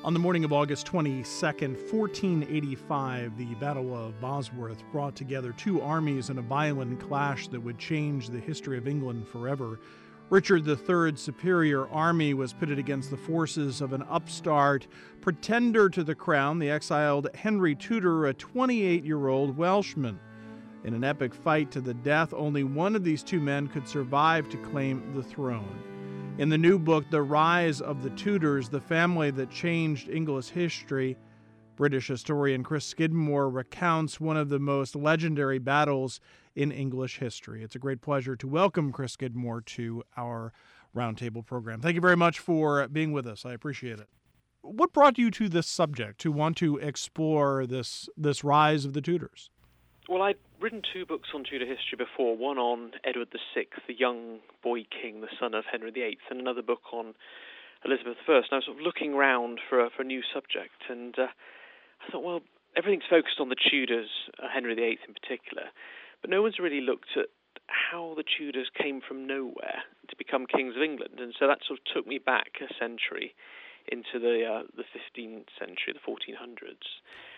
On the morning of August 22nd, 1485, the Battle of Bosworth brought together two armies in a violent clash that would change the history of England forever. Richard III's superior army was pitted against the forces of an upstart pretender to the crown, the exiled Henry Tudor, a 28-year-old Welshman. In an epic fight to the death, only one of these two men could survive to claim the throne. In the new book, The Rise of the Tudors, the family that changed English history, British historian Chris Skidmore recounts one of the most legendary battles in English history. It's a great pleasure to welcome Chris Skidmore to our Roundtable program. Thank you very much for being with us. I appreciate it. What brought you to this subject, to want to explore this rise of the Tudors? Well, I'd written two books on Tudor history before, one on Edward VI, the young boy king, the son of Henry VIII, and another book on Elizabeth I. And I was sort of looking around for a new subject, and I thought, well, everything's focused on the Tudors, Henry VIII in particular, but no one's really looked at how the Tudors came from nowhere to become kings of England. And so that sort of took me back a century into the 15th century, the 1400s,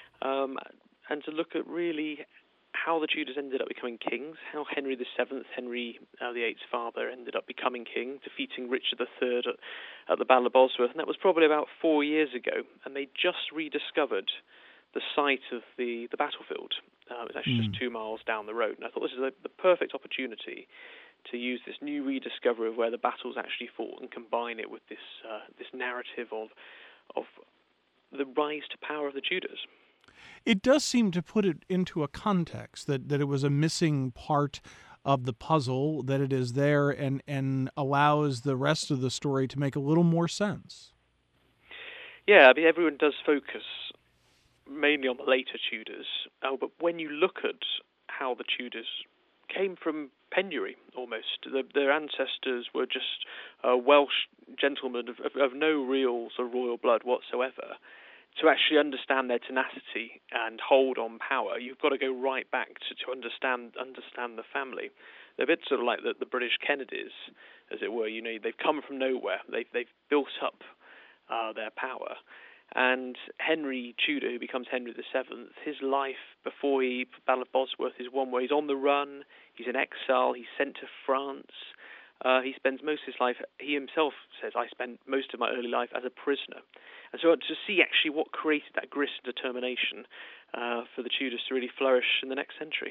and to look at really how the Tudors ended up becoming kings, how Henry VII, Henry VIII's father, ended up becoming king, defeating Richard III at the Battle of Bosworth. And that was probably about 4 years ago, and they just rediscovered the site of the battlefield. It was actually just 2 miles down the road. And I thought this is the perfect opportunity to use this new rediscovery of where the battles actually fought and combine it with this narrative of the rise to power of the Tudors. It does seem to put it into a context that it was a missing part of the puzzle, that it is there and allows the rest of the story to make a little more sense. Yeah, I mean, everyone does focus mainly on the later Tudors, but when you look at how the Tudors came from penury, almost. Their ancestors were just Welsh gentlemen of no real sort of royal blood whatsoever. To actually understand their tenacity and hold on power, you've got to go right back to understand the family. They're a bit sort of like the British Kennedys, as it were. You know, they've come from nowhere. They've built up their power. And Henry Tudor, who becomes Henry VII, his life before the Battle of Bosworth is one where he's on the run, he's in exile, he's sent to France. He spends most of his life, he himself says, I spent most of my early life as a prisoner. And so to see actually what created that grit and determination for the Tudors to really flourish in the next century.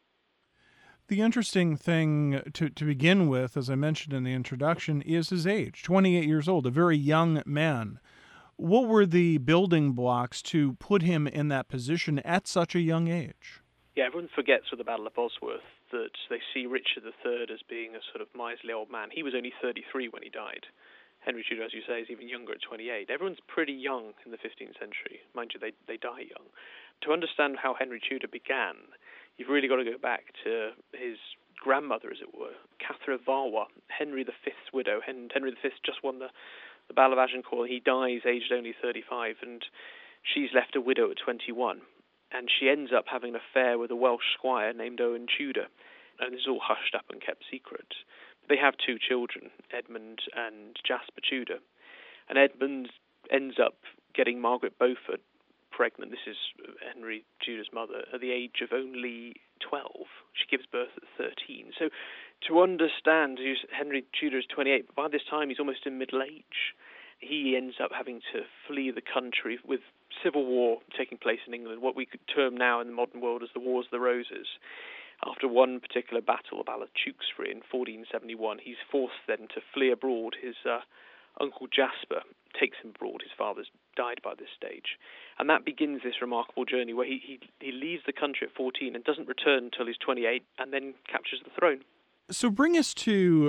The interesting thing to begin with, as I mentioned in the introduction, is his age, 28 years old, a very young man. What were the building blocks to put him in that position at such a young age? Yeah, everyone forgets with the Battle of Bosworth that they see Richard III as being a sort of miserly old man. He was only 33 when he died. Henry Tudor, as you say, is even younger at 28. Everyone's pretty young in the 15th century. Mind you, they die young. To understand how Henry Tudor began, you've really got to go back to his grandmother, as it were, Catherine of Valois, Henry V's widow. Henry V just won the Battle of Agincourt. He dies aged only 35, and she's left a widow at 21. And she ends up having an affair with a Welsh squire named Owen Tudor. And this is all hushed up and kept secret. They have two children, Edmund and Jasper Tudor. And Edmund ends up getting Margaret Beaufort pregnant. This is Henry Tudor's mother, at the age of only 12. She gives birth at 13. So to understand, Henry Tudor is 28, but by this time he's almost in middle age. He ends up having to flee the country with civil war taking place in England, what we could term now in the modern world as the Wars of the Roses. After one particular battle, the Battle of Tewkesbury in 1471, he's forced then to flee abroad. His uncle Jasper takes him abroad. His father's died by this stage. And that begins this remarkable journey where he leaves the country at 14 and doesn't return until he's 28 and then captures the throne. So bring us to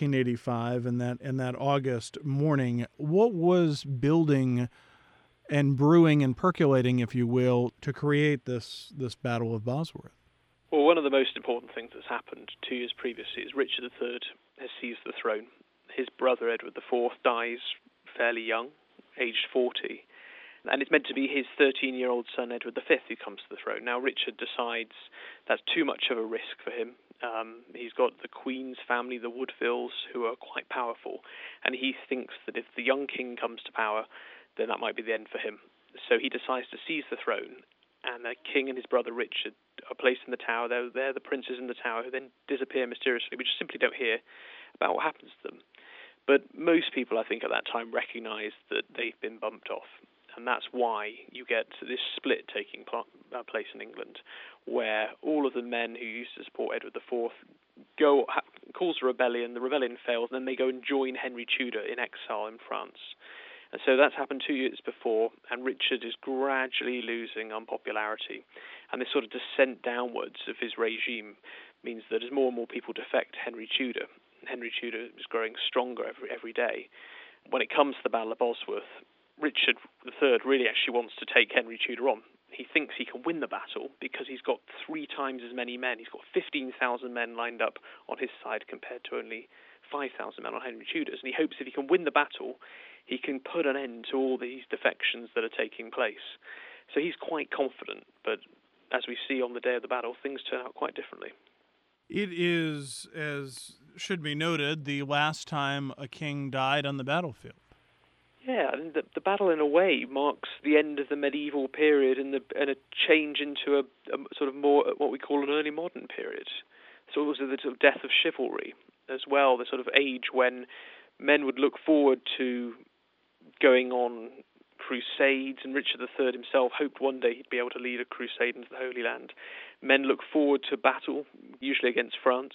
1485 and that August morning. What was building and brewing and percolating, if you will, to create this Battle of Bosworth? Well, one of the most important things that's happened 2 years previously is Richard III has seized the throne. His brother, Edward IV, dies fairly young, aged 40. And it's meant to be his 13-year-old son, Edward V, who comes to the throne. Now, Richard decides that's too much of a risk for him. He's got the Queen's family, the Woodvilles, who are quite powerful. And he thinks that if the young king comes to power, then that might be the end for him. So he decides to seize the throne, and the king and his brother Richard are placed in the tower. They're the princes in the tower who then disappear mysteriously. We just simply don't hear about what happens to them. But most people, I think, at that time recognise that they've been bumped off. And that's why you get this split taking place in England, where all of the men who used to support Edward IV cause a rebellion, the rebellion fails, and then they go and join Henry Tudor in exile in France. And so that's happened 2 years before, and Richard is gradually losing unpopularity. And this sort of descent downwards of his regime means that as more and more people defect Henry Tudor, and Henry Tudor is growing stronger every day. When it comes to the Battle of Bosworth, Richard III really actually wants to take Henry Tudor on. He thinks he can win the battle because he's got 3 times as many men. He's got 15,000 men lined up on his side compared to only 5,000 men on Henry Tudor's. And he hopes if he can win the battle, he can put an end to all these defections that are taking place. So he's quite confident, but as we see on the day of the battle, things turn out quite differently. It is, as should be noted, the last time a king died on the battlefield. Yeah, I mean, the battle in a way marks the end of the medieval period and a change into a sort of more what we call an early modern period. So it was the sort of death of chivalry as well, the sort of age when men would look forward to going on crusades, and Richard III himself hoped one day he'd be able to lead a crusade into the Holy Land. Men look forward to battle, usually against France,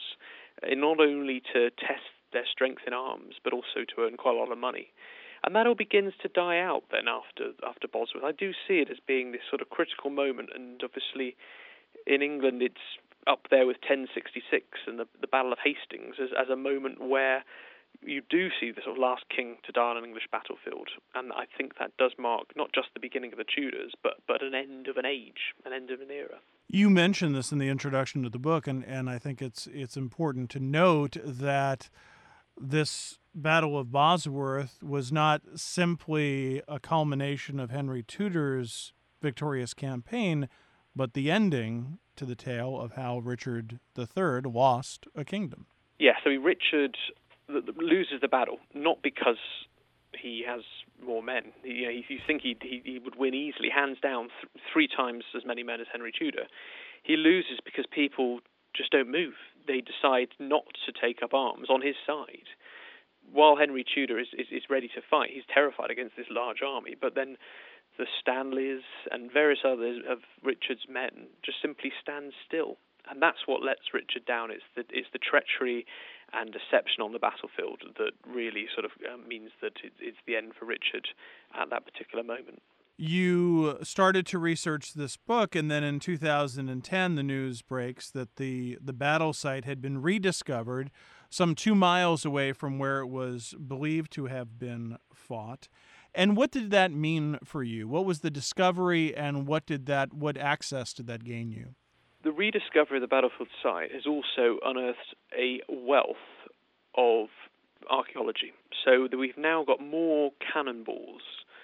not only to test their strength in arms, but also to earn quite a lot of money. And that all begins to die out then after Bosworth. I do see it as being this sort of critical moment, and obviously in England it's up there with 1066 and the Battle of Hastings as a moment where you do see the sort of last king to die on an English battlefield. And I think that does mark not just the beginning of the Tudors, but an end of an age, an end of an era. You mentioned this in the introduction to the book, and I think it's important to note that this Battle of Bosworth was not simply a culmination of Henry Tudor's victorious campaign, but the ending to the tale of how Richard III lost a kingdom. Yeah, so Richard loses the battle, not because he has more men. You think he would win easily, hands down, 3 times as many men as Henry Tudor. He loses because people just don't move. They decide not to take up arms on his side. While Henry Tudor is ready to fight, he's terrified against this large army, but then the Stanleys and various others of Richard's men just simply stand still. And that's what lets Richard down. It's the treachery and deception on the battlefield that really sort of means that it's the end for Richard at that particular moment. You started to research this book, and then in 2010, the news breaks that the battle site had been rediscovered some 2 miles away from where it was believed to have been fought. And what did that mean for you? What was the discovery, and what access did that gain you? The rediscovery of the battlefield site has also unearthed a wealth of archaeology. So that we've now got more cannonballs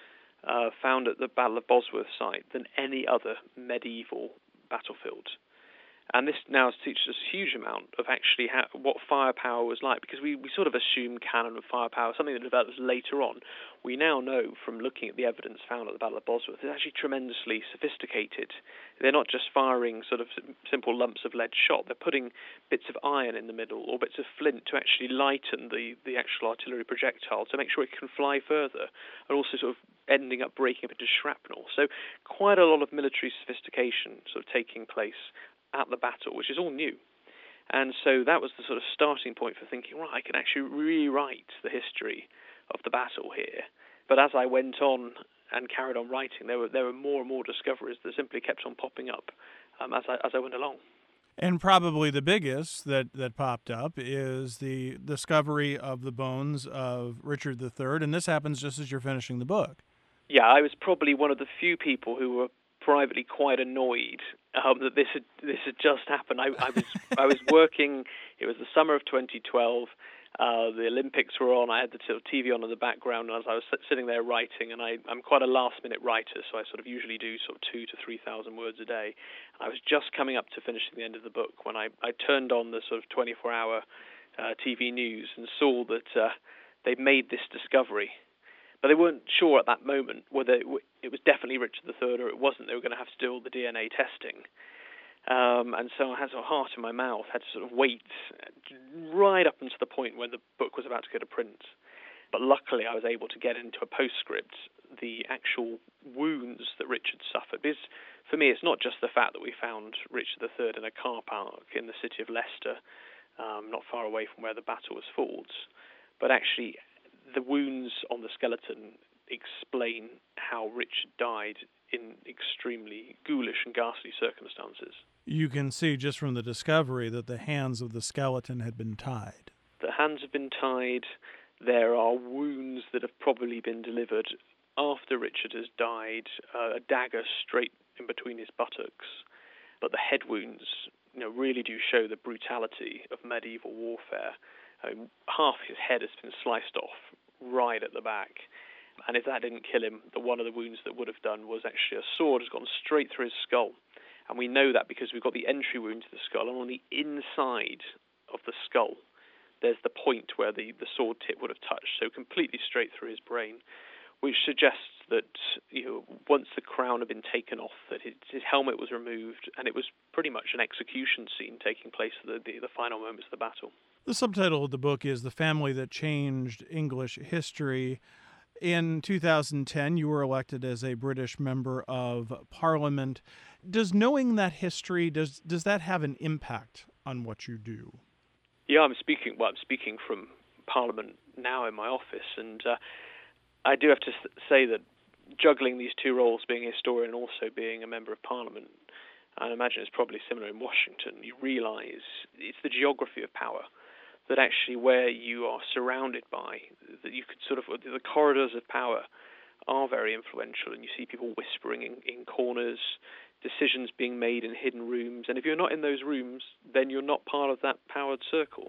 found at the Battle of Bosworth site than any other medieval battlefield. And this now teaches us a huge amount of actually what firepower was like, because we sort of assume cannon and firepower, something that develops later on. We now know from looking at the evidence found at the Battle of Bosworth, it's actually tremendously sophisticated. They're not just firing sort of simple lumps of lead shot. They're putting bits of iron in the middle or bits of flint to actually lighten the actual artillery projectile to make sure it can fly further, and also sort of ending up breaking up into shrapnel. So quite a lot of military sophistication sort of taking place at the battle, which is all new. And so that was the sort of starting point for thinking, right, I can actually rewrite the history of the battle here. But as I went on and carried on writing, there were more and more discoveries that simply kept on popping up as I went along. And probably the biggest that popped up is the discovery of the bones of Richard III, and this happens just as you're finishing the book. Yeah, I was probably one of the few people who were privately quite annoyed that this had just happened. I was working. It was the summer of 2012. The Olympics were on. I had the TV on in the background, and as I was sitting there writing, and I'm quite a last-minute writer, so I sort of usually do sort of 2,000 to 3,000 words a day. And I was just coming up to finishing the end of the book when I turned on the sort of 24-hour TV news and saw that they'd made this discovery. But they weren't sure at that moment whether it was definitely Richard III or it wasn't. They were going to have to do all the DNA testing. And so I had sort of heart in my mouth, had to sort of wait right up until the point when the book was about to go to print. But luckily I was able to get into a postscript the actual wounds that Richard suffered. Because for me, it's not just the fact that we found Richard III in a car park in the city of Leicester, not far away from where the battle was fought, but actually the wounds on the skeleton explain how Richard died in extremely ghoulish and ghastly circumstances. You can see just from the discovery that the hands of the skeleton had been tied. The hands have been tied. There are wounds that have probably been delivered after Richard has died, a dagger straight in between his buttocks. But the head wounds, really do show the brutality of medieval warfare. Half his head has been sliced off right at the back. And if that didn't kill him, one of the wounds that would have done was actually a sword has gone straight through his skull. And we know that because we've got the entry wound to the skull, and on the inside of the skull, there's the point where the sword tip would have touched, so completely straight through his brain, which suggests that once the crown had been taken off, that his helmet was removed, and it was pretty much an execution scene taking place at the final moments of the battle. The subtitle of the book is The Family That Changed English History. In 2010, you were elected as a British Member of Parliament. Does knowing that history, does that have an impact on what you do? Yeah, I'm speaking from Parliament now in my office, and I do have to say that juggling these two roles, being a historian and also being a Member of Parliament, and I imagine it's probably similar in Washington, you realise it's the geography of power, that actually where you are surrounded by, that you could the corridors of power are very influential, and you see people whispering in corners, decisions being made in hidden rooms, and if you're not in those rooms, then you're not part of that powered circle.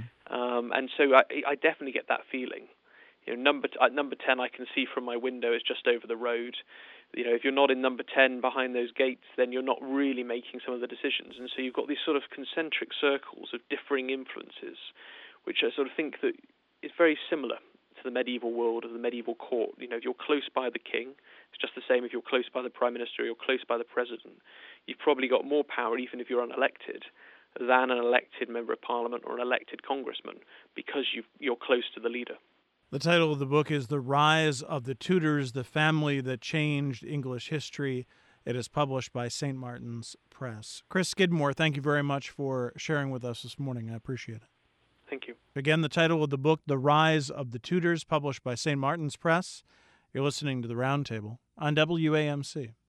And so I definitely get that feeling. Number 10 I can see from my window is just over the road. If you're not in number 10 behind those gates, then you're not really making some of the decisions. And so you've got these sort of concentric circles of differing influences, which I sort of think that is very similar to the medieval world of the medieval court. If you're close by the king, it's just the same if you're close by the prime minister or you're close by the president. You've probably got more power, even if you're unelected, than an elected member of parliament or an elected congressman, because you're close to the leader. The title of the book is The Rise of the Tudors, The Family That Changed English History. It is published by St. Martin's Press. Chris Skidmore, thank you very much for sharing with us this morning. I appreciate it. Thank you. Again, the title of the book, The Rise of the Tudors, published by St. Martin's Press. You're listening to The Roundtable on WAMC.